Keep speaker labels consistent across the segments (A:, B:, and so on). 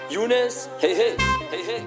A: يونس هي هي هي هي.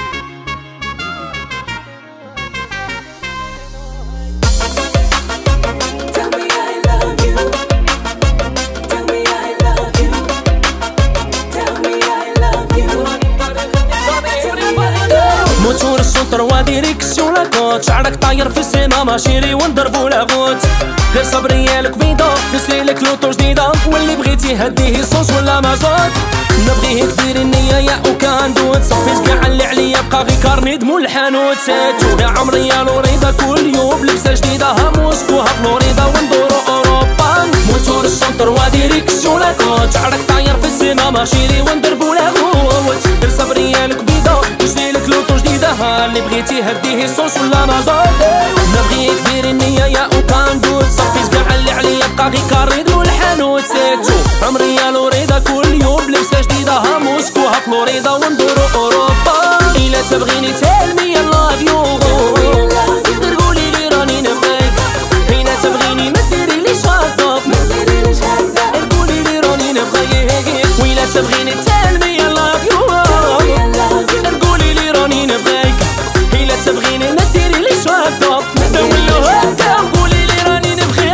A: موتور السونتر وديريكسيون لاكوت، شعرك طاير في السما ماشيري ونضربو لاغوت. غير صبري الكبيدة نسليلك لوطو جديدة، واللي بغيتي هديه صوص ولا مازوت. نبغيه كبير النية يا وكندوت، صفيت كاع اللي عليا بقى غي كارني دمو الحانوت. ساتو يا عمري يا لوريدا كل يوم لبسة جديدة، ها موسكو ها فلوريدا وندورو اوروبا. موتور السونتر وديريكسيون لاكوت، شعرك طاير في السما ماشيري وندربو لاغوت. غير صبري الكبيدة نسليلك لوطو جديدة، ها اللي بغيتي هديه صوص ولا مازوت. نبغيه كبير النية يا وكندوت، صفيت كاع اللي عليا بقى غي كارني دمو الحانوت. ساتو عمري يا لوريدا كل يوم لبسة جديدة، ها موسكو ها فلوريدا وندورو اوروبا. إلا تبغيني tell me I love you، غير قولي لي راني نبغيك. إلا تبغيني ما ديريليش هكا، غير قولي لي راني نبغيك. وإلا تبغيني tell me I love you، غير قولي لي راني نبغيك. إلا تبغيني ما ديريليش هكا، ولا هكا قولي لي راني نبغيك.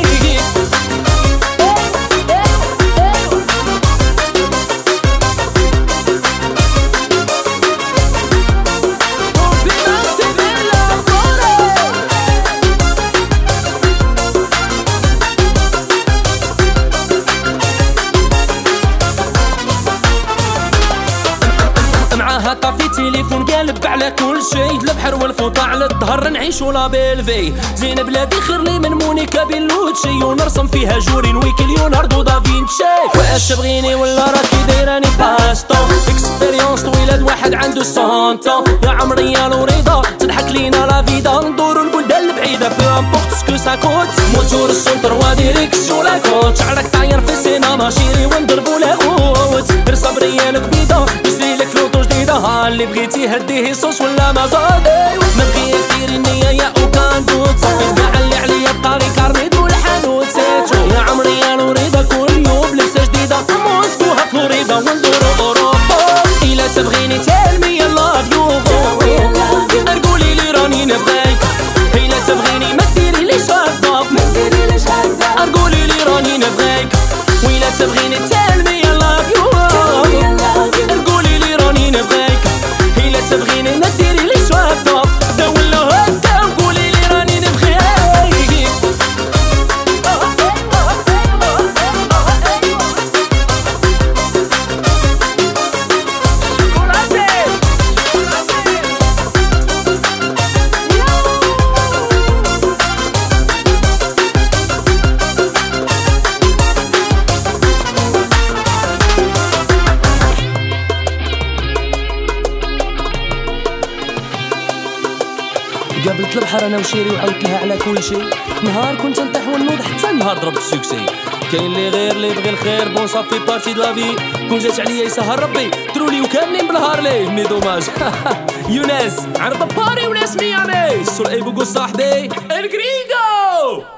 A: معاها طافي تليفون قالب على كل شي، البحر والفوطة على الظهر نعيشو لا بيلفي. زين بلادي خير لي من مونيكا بيلوتشي، ونرسم فيها جورين ويك ليوناردو دافينشي. واش تبغيني ولا راكي دايراني باستو، اكسبيريونس طويلة واحد عنده سونتو. يا عمري يا لوريدا تضحك لينا لا فيدا، ندورو البلدان البعيدة بو امبورت سكو ساكوت. موتور السونتر وديريكسيون لاكوت، شعرك طاير في السينا ماشيري وندربو لاغوت. غير صبري الكبيدة نسليلك لوطو جديدة، ها اللي بغيتي هديه صوص ولا مازوت. ما بغيت دير النية يا وكندوت، صفيت كاع اللي عليا بقى غي كارني دمو الحانوت. ساتو يا عمري يا لوريدا كل يوم لبسة جديدة، موسكو ها فلوريدا وندورو اوروبا. إلا تبغيني tell me I love you، غير قولي لي راني نبغيك. إلا تبغيني ما ديريليش هكا، غير قولي لي راني نبغيك. وإلا تبغيني tell me I love you، غير قولي لي راني نبغيك. إلا تبغيني ما ديريليش هكا، ولا هكا قولي لي راني نبغيك. قابلت البحر انا وشيري وعاودت لها على كل شيء. نهار كنت نطيح ونوض حتى نهار ضربت السوكسي. كاين اللي غير اللي بغي الخير بون صافي بارتي دو لافي. كون جات عليا يسهر ربي ترولي وكاملين بالهار ليه مي دوماج. يونس عرض باري وناس ميامي سول اي بوكو صاحبي الكريغو.